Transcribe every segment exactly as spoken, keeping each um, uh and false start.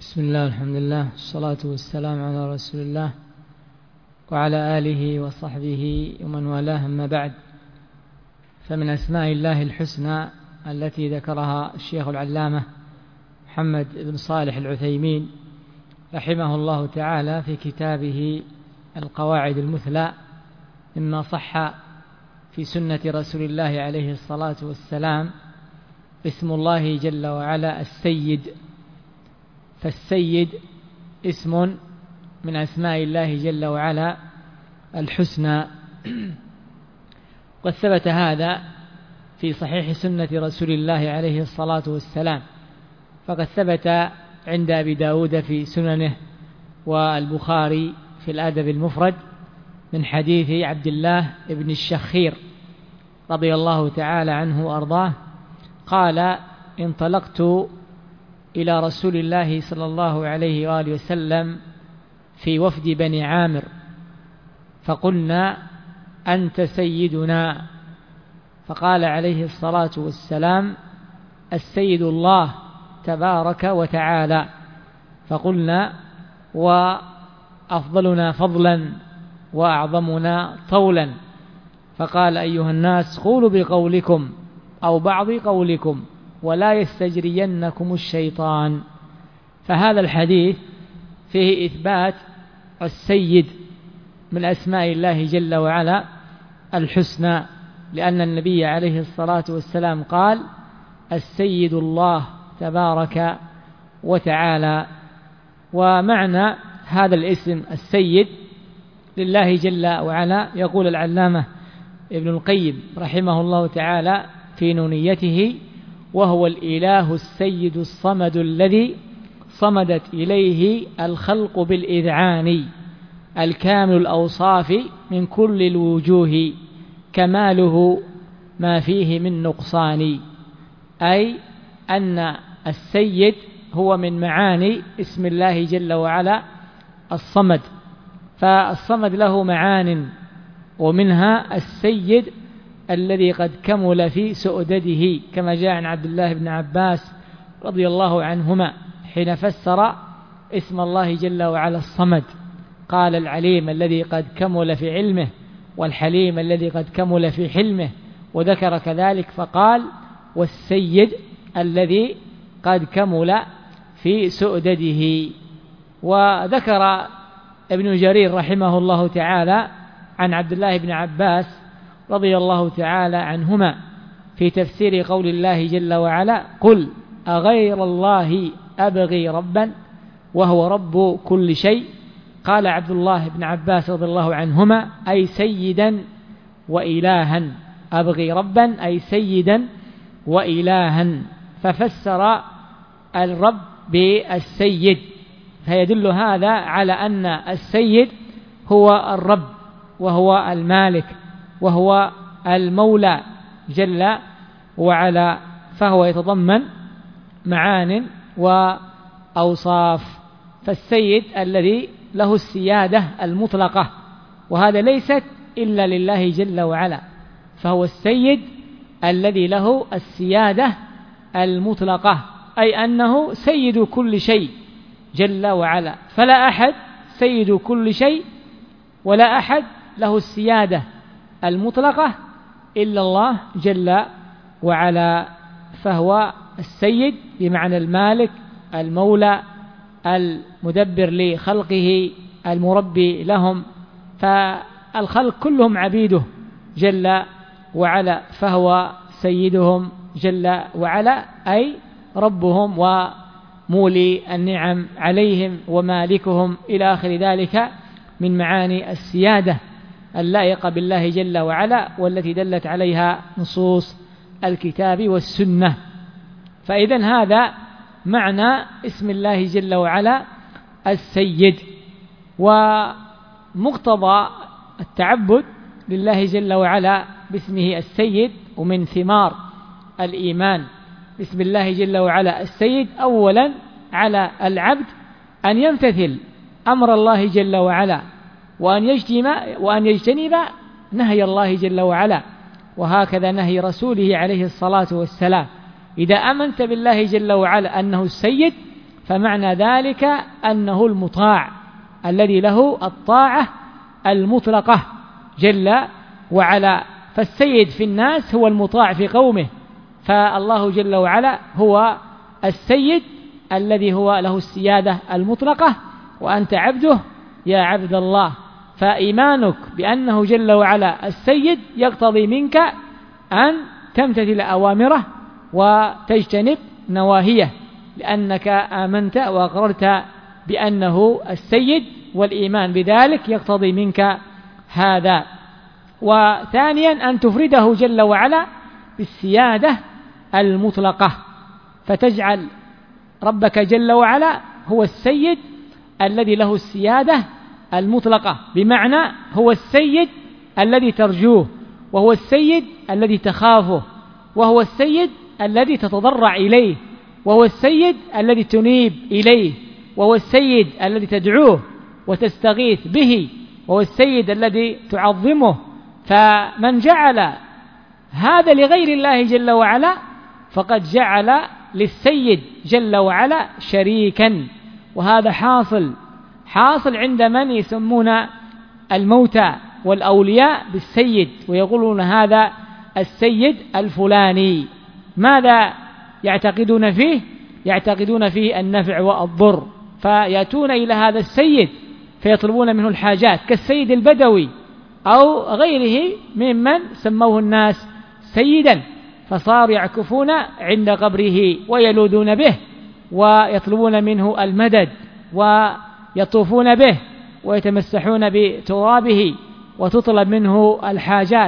بسم الله الحمد لله والصلاة والسلام على رسول الله وعلى آله وصحبه ومن والاه، أما بعد، فمن أسماء الله الحسنى التي ذكرها الشيخ العلامة محمد بن صالح العثيمين رحمه الله تعالى في كتابه القواعد المثلى مما صح في سنة رسول الله عليه الصلاة والسلام اسم الله جل وعلا السيد. فالسيد اسم من أسماء الله جل وعلا الحسنى، قد ثبت هذا في صحيح سنة رسول الله عليه الصلاة والسلام، فقد ثبت عند أبي داود في سننه والبخاري في الأدب المفرد من حديث عبد الله بن الشخير رضي الله تعالى عنه وأرضاه قال: انطلقت إلى رسول الله صلى الله عليه وآله وسلم في وفد بني عامر، فقلنا: أنت سيدنا. فقال عليه الصلاة والسلام: السيد الله تبارك وتعالى. فقلنا: وأفضلنا فضلا وأعظمنا طولا. فقال: أيها الناس، قولوا بقولكم أو بعض قولكم ولا يستجرينكم الشيطان. فهذا الحديث فيه إثبات السيد من أسماء الله جل وعلا الحسنى، لأن النبي عليه الصلاة والسلام قال: السيد الله تبارك وتعالى. ومعنى هذا الاسم السيد لله جل وعلا يقول العلامة ابن القيم رحمه الله تعالى في نونيته: وهو الإله السيد الصمد الذي صمدت إليه الخلق بالإذعان، الكامل الأوصاف من كل الوجوه، كماله ما فيه من نقصان. أي أن السيد هو من معاني اسم الله جل وعلا الصمد، فالصمد له معان، ومنها السيد الذي قد كمل في سؤدده، كما جاء عن عبد الله بن عباس رضي الله عنهما حين فسر اسم الله جل وعلا الصمد، قال: العليم الذي قد كمل في علمه، والحليم الذي قد كمل في حلمه، وذكر كذلك فقال: والسيد الذي قد كمل في سؤدده. وذكر ابن جرير رحمه الله تعالى عن عبد الله بن عباس رضي الله تعالى عنهما في تفسير قول الله جل وعلا: قل أغير الله أبغي ربا وهو رب كل شيء. قال عبد الله بن عباس رضي الله عنهما: أي سيدا وإلها. أبغي ربا أي سيدا وإلها، ففسر الرب بالسيد، فيدل هذا على أن السيد هو الرب وهو المالك وهو المولى جل وعلا، فهو يتضمن معان وأوصاف. فالسيد الذي له السيادة المطلقة، وهذا ليست إلا لله جل وعلا، فهو السيد الذي له السيادة المطلقة، أي أنه سيد كل شيء جل وعلا، فلا أحد سيد كل شيء ولا أحد له السيادة المطلقة إلا الله جل وعلا. فهو السيد بمعنى المالك المولى المدبر لخلقه المربي لهم، فالخلق كلهم عبيده جل وعلا، فهو سيدهم جل وعلا، أي ربهم ومولي النعم عليهم ومالكهم إلى آخر ذلك من معاني السيادة اللائقة بالله جل وعلا، والتي دلت عليها نصوص الكتاب والسنة. فإذن هذا معنى اسم الله جل وعلا السيد. ومقتضى التعبد لله جل وعلا باسمه السيد، ومن ثمار الإيمان باسم الله جل وعلا السيد، أولا على العبد أن يمتثل أمر الله جل وعلا، وأن يجتنب وأن يجتنب نهي الله جل وعلا، وهكذا نهي رسوله عليه الصلاة والسلام. إذا آمنت بالله جل وعلا أنه السيد فمعنى ذلك أنه المطاع الذي له الطاعة المطلقة جل وعلا. فالسيد في الناس هو المطاع في قومه، فالله جل وعلا هو السيد الذي هو له السيادة المطلقة، وأنت عبده يا عبد الله. فإيمانك بأنه جل وعلا السيد يقتضي منك أن تمتثل أوامره وتجتنب نواهيه، لأنك آمنت وأقررت بأنه السيد، والإيمان بذلك يقتضي منك هذا. وثانيا أن تفرده جل وعلا بالسيادة المطلقة، فتجعل ربك جل وعلا هو السيد الذي له السيادة المطلقة، بمعنى هو السيد الذي ترجوه، وهو السيد الذي تخافه، وهو السيد الذي تتضرع إليه، وهو السيد الذي تنيب إليه، وهو السيد الذي تدعوه وتستغيث به، وهو السيد الذي تعظمه. فمن جعل هذا لغير الله جل وعلا فقد جعل للسيد جل وعلا شريكا، وهذا حاصل حاصل عند من يسمون الموتى والأولياء بالسيد، ويقولون هذا السيد الفلاني. ماذا يعتقدون فيه؟ يعتقدون فيه النفع والضر، فيأتون إلى هذا السيد فيطلبون منه الحاجات، كالسيد البدوي أو غيره ممن سموه الناس سيدا، فصار يعكفون عند قبره ويلوذون به ويطلبون منه المدد ويطوفون به ويتمسحون بترابه، وتطلب منه الحاجات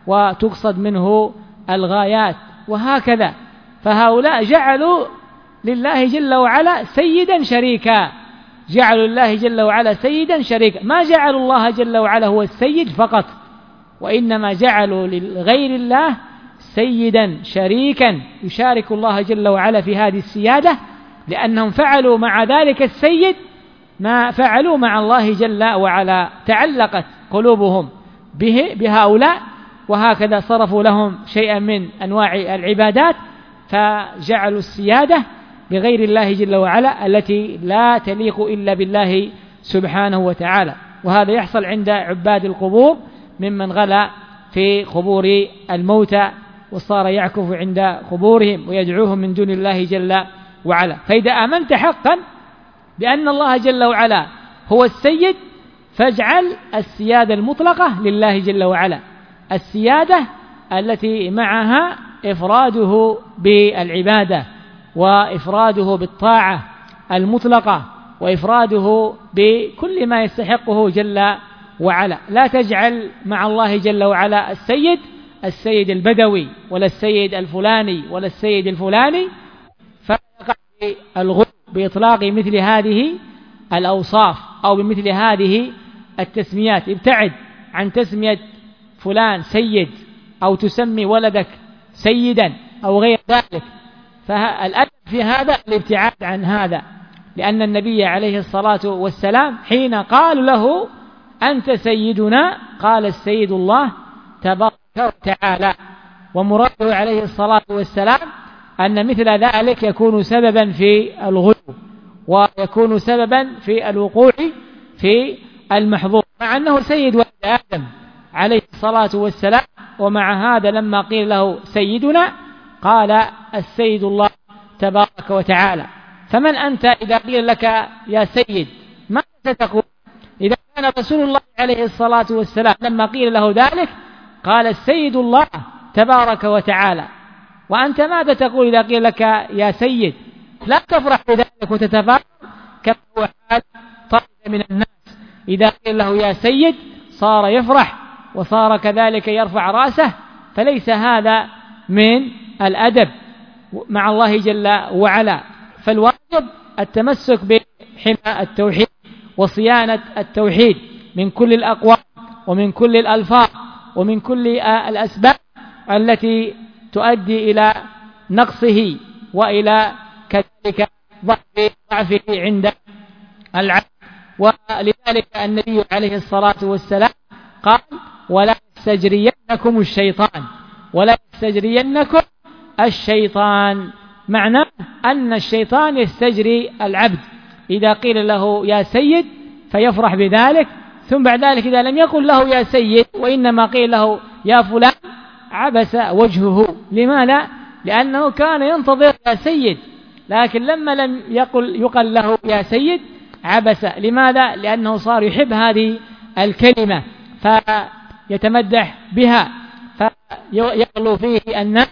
وتقصد منه الغايات، وهكذا. فهؤلاء جعلوا لله جل وعلا سيدا شريكا، جعلوا الله جل وعلا سيدا شريكا، ما جعلوا الله جل وعلا هو السيد فقط، وإنما جعلوا لغير الله سيدا شريكا يشارك الله جل وعلا في هذه السيادة، لأنهم فعلوا مع ذلك السيد ما فعلوا مع الله جل وعلا، تعلقت قلوبهم به بهؤلاء، وهكذا صرفوا لهم شيئا من أنواع العبادات، فجعلوا السيادة بغير الله جل وعلا التي لا تليق إلا بالله سبحانه وتعالى. وهذا يحصل عند عباد القبور ممن غلا في قبور الموتى وصار يعكف عند قبورهم ويدعوهم من دون الله جل وعلا. فإذا آمنت حقا بأن الله جل وعلا هو السيد، فاجعل السيادة المطلقة لله جل وعلا، السيادة التي معها إفراده بالعبادة، وإفراده بالطاعة المطلقة، وإفراده بكل ما يستحقه جل وعلا. لا تجعل مع الله جل وعلا السيد السيد البدوي ولا السيد الفلاني ولا السيد الفلاني، فيقع الغلو بإطلاق مثل هذه الأوصاف أو بمثل هذه التسميات. ابتعد عن تسمية فلان سيد، أو تسمي ولدك سيدا أو غير ذلك، فالأدب في هذا الابتعاد عن هذا، لأن النبي عليه الصلاة والسلام حين قال له أنت سيدنا قال السيد الله تبارك وتعالى، ومراده عليه الصلاة والسلام أن مثل ذلك يكون سببا في الغلو ويكون سببا في الوقوع في المحظور، مع أنه سيد ولد آدم عليه الصلاة والسلام، ومع هذا لما قيل له سيدنا قال السيد الله تبارك وتعالى. فمن أنت إذا قيل لك يا سيد ماذا ستقول؟ إذا كان رسول الله عليه الصلاة والسلام لما قيل له ذلك قال السيد الله تبارك وتعالى، وأنت ماذا تقول إذا قيل لك يا سيد؟ لا تفرح بذلك وتتفاخر كما هو حال طائفة من الناس، إذا قيل له يا سيد صار يفرح وصار كذلك يرفع رأسه، فليس هذا من الأدب مع الله جل وعلا. فالواجب التمسك بحمى التوحيد وصيانة التوحيد من كل الأقوال ومن كل الألفاظ ومن كل الأسباب التي تؤدي إلى نقصه وإلى كذلك ضعفه عند العبد. ولذلك النبي عليه الصلاة والسلام قال ولا يستجرينكم الشيطان ولا يستجرينكم الشيطان معناه أن الشيطان يستجري العبد، إذا قيل له يا سيد فيفرح بذلك، ثم بعد ذلك إذا لم يقل له يا سيد وإنما قيل له يا فلان عبس وجهه. لماذا؟ لأنه كان ينتظر يا سيد، لكن لما لم يقل يقل له يا سيد عبس. لماذا؟ لأنه صار يحب هذه الكلمة فيتمدح بها، فيغلو فيه الناس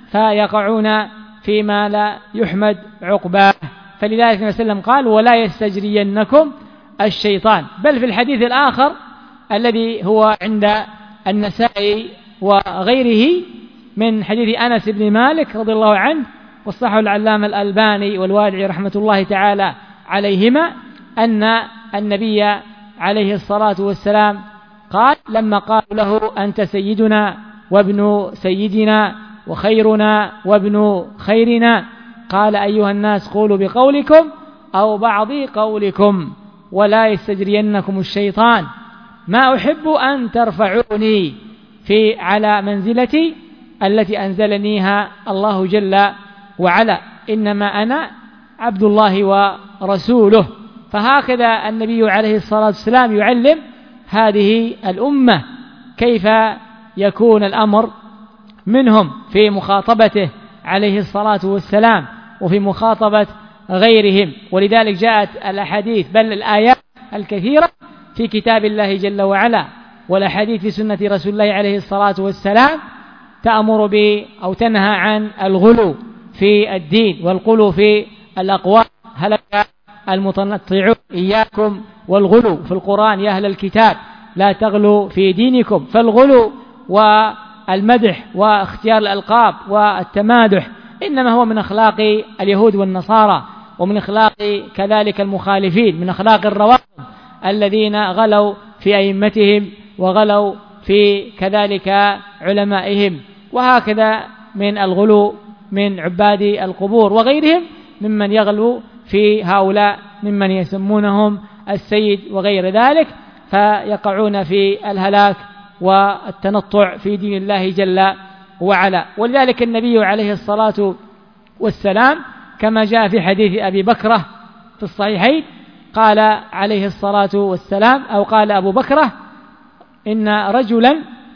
فيقعون فيما لا يحمد عقباه. فلذلك النبي صلى الله عليه وسلم قال ولا يستجرينكم الشيطان. بل في الحديث الآخر الذي هو عند النسائي وغيره من حديث أنس بن مالك رضي الله عنه والصحة العلامة الألباني والوادعي رحمة الله تعالى عليهما، أن النبي عليه الصلاة والسلام قال لما قالوا له أنت سيدنا وابن سيدنا وخيرنا وابن خيرنا، قال أيها الناس قولوا بقولكم أو بعض قولكم ولا يستجرينكم الشيطان، ما أحب أن ترفعوني في على منزلتي التي أنزلنيها الله جل وعلا، إنما أنا عبد الله ورسوله. فهكذا النبي عليه الصلاة والسلام يعلم هذه الأمة كيف يكون الأمر منهم في مخاطبته عليه الصلاة والسلام وفي مخاطبة غيرهم. ولذلك جاءت الأحاديث بل الآيات الكثيرة في كتاب الله جل وعلا والأحاديث في سنة رسول الله عليه الصلاة والسلام تأمر ب أو تنهى عن الغلو في الدين والغلو في الأقوال. هلك المتنطعون إياكم والغلو في القرآن يا أهل الكتاب لا تغلوا في دينكم. فالغلو والمدح واختيار الألقاب والتمادح إنما هو من أخلاق اليهود والنصارى ومن أخلاق كذلك المخالفين، من أخلاق الروافض الذين غلوا في أئمتهم وغلوا في كذلك علمائهم. وهكذا من الغلو من عباد القبور وغيرهم ممن يغلو في هؤلاء ممن يسمونهم السيد وغير ذلك، فيقعون في الهلاك والتنطع في دين الله جل وعلا. ولذلك النبي عليه الصلاة والسلام كما جاء في حديث أبي بكرة في الصحيحين قال عليه الصلاة والسلام أو قال أبو بكرة إن رجلا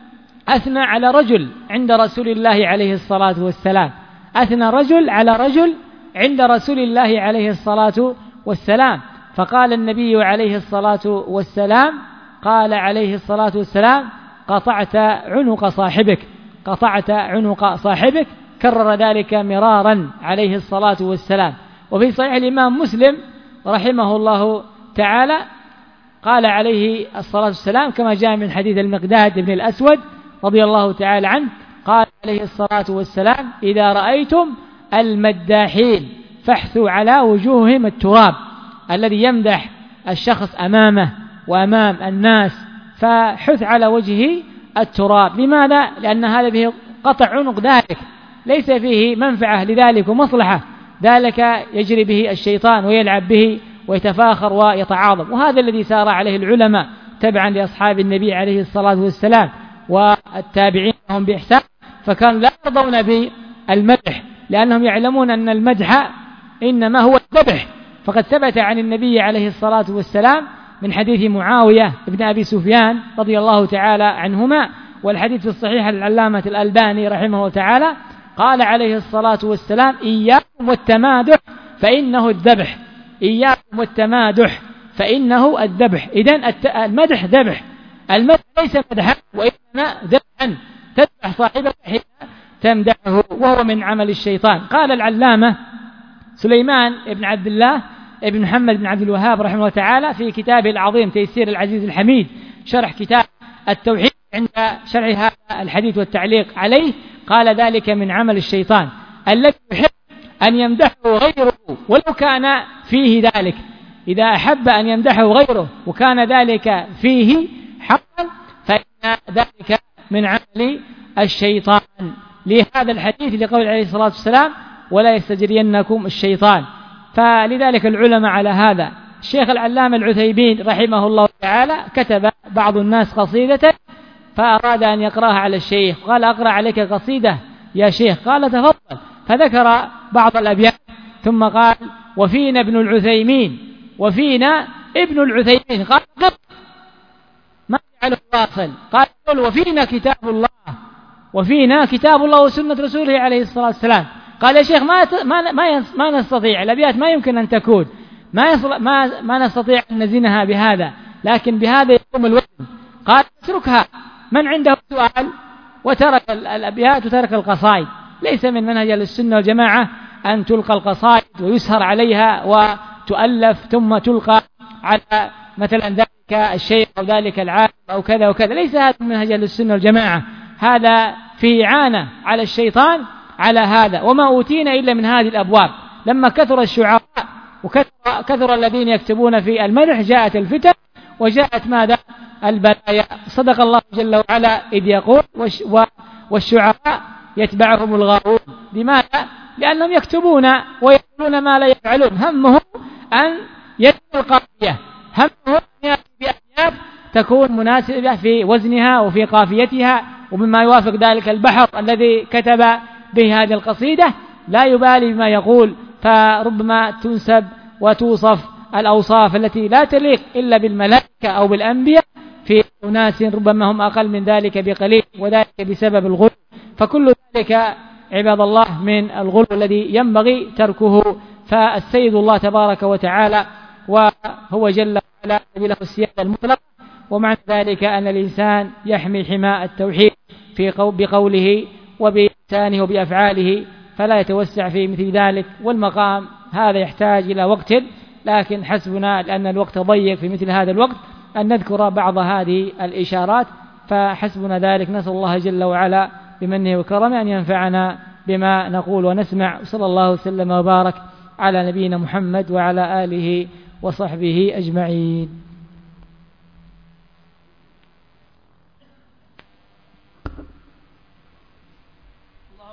أثنى على رجل عند رسول الله عليه الصلاة والسلام، أثنى رجل على رجل عند رسول الله عليه الصلاة والسلام، فقال النبي عليه الصلاة والسلام قال عليه الصلاة والسلام قطعت عنق صاحبك، قطعت عنق صاحبك، كرر ذلك مرارا عليه الصلاة والسلام. وفي صحيح الإمام مسلم رحمه الله تعالى قال عليه الصلاة والسلام كما جاء من حديث المقداد بن الأسود رضي الله تعالى عنه قال عليه الصلاة والسلام إذا رأيتم المداحين فاحثوا على وجوههم التراب، الذي يمدح الشخص أمامه وأمام الناس فحث على وجهه التراب. لماذا؟ لأن هذا به قطع عنق ذلك، ليس فيه منفعة لذلك ومصلحة، ذلك يجري به الشيطان ويلعب به ويتفاخر ويتعاظم. وهذا الذي سار عليه العلماء تبعا لأصحاب النبي عليه الصلاة والسلام والتابعين لهم بإحسان، فكانوا لا يرضون بالمدح لأنهم يعلمون أن المدح إنما هو الذبح. فقد ثبت عن النبي عليه الصلاة والسلام من حديث معاوية ابن أبي سفيان رضي الله تعالى عنهما، والحديث الصحيح العلامة الألباني رحمه الله تعالى قال عليه الصلاة والسلام إياكم والتمادح فإنه الذبح، إياكم والتمادح فإنه الذبح. إذن المدح ذبح، المدح ليس مدحا وإنما ذبحا، تذبح صاحبك حين تمدحه وهو من عمل الشيطان. قال العلامة سليمان بن عبد الله ابن محمد بن عبد الوهاب رحمه الله تعالى في كتابه العظيم تيسير العزيز الحميد شرح كتاب التوحيد عند شرح هذا الحديث والتعليق عليه قال ذلك من عمل الشيطان الذي يحب أن يمدحه غيره ولو كان فيه ذلك، إذا أحب أن يمدحه غيره وكان ذلك فيه حقا فإن ذلك من عمل الشيطان. لهذا الحديث لقول عليه الصلاة والسلام ولا يستجرينكم الشيطان. فلذلك العلماء على هذا الشيخ العلامة العثيمين رحمه الله تعالى كتب بعض الناس قصيدة فأراد أن يقرأها على الشيخ، قال أقرأ عليك قصيدة يا شيخ، قال تفضل، فذكر بعض الأبيات ثم قال وفينا ابن العثيمين وفينا ابن العثيمين. قال ما جعله واصل، قال وفينا كتاب الله وفينا كتاب الله وسنة رسوله عليه الصلاة والسلام. قال يا شيخ ما ما ما, ما نستطيع، الأبيات ما يمكن أن تكون، ما ما ما نستطيع أن نزنها بهذا، لكن بهذا يقوم الوزن. قال اتركها، من عنده سؤال وترك الأبيات وترك القصائد. ليس من منهج السنة والجماعة أن تلقى القصائد ويسهر عليها وتؤلف ثم تلقى على مثلا ذلك الشيخ أو ذلك العالم أو كذا وكذا. ليس هذا من منهج السنة والجماعة، هذا في إعانة على الشيطان على هذا. وما أوتينا إلا من هذه الأبواب. لما كثر الشعراء وكثر كثر الذين يكتبون في المدح جاءت الفتن وجاءت ماذا؟ البلايا. صدق الله جل وعلا إذ يقول والشعراء يتبعهم الغاوون. لماذا؟ لأنهم يكتبون ويقولون ما لا يفعلون. همهم أن يتبع القافية، همهم أن يأتي بأبيات تكون مناسبة في وزنها وفي قافيتها ومما يوافق ذلك البحر الذي كتب به هذه القصيدة. لا يبالي بما يقول، فربما تنسب وتوصف الأوصاف التي لا تليق إلا بالملائكة أو بالأنبياء في أناس ربما هم أقل من ذلك بقليل، وذلك بسبب الغلو. فكل ذلك عباد الله من الغلو الذي ينبغي تركه. فالسيد الله تبارك وتعالى وهو جل وعلا له السيادة المطلقة، ومع ذلك أن الإنسان يحمي حماء التوحيد في بقوله وبلسانه وبأفعاله، فلا يتوسع في مثل ذلك. والمقام هذا يحتاج إلى وقت، لكن حسبنا لأن الوقت ضيق في مثل هذا الوقت أن نذكر بعض هذه الإشارات، فحسبنا ذلك. نسأل الله جل وعلا بمنه وكرمه أن ينفعنا بما نقول ونسمع. صلى الله وسلم وبارك على نبينا محمد وعلى آله وصحبه أجمعين.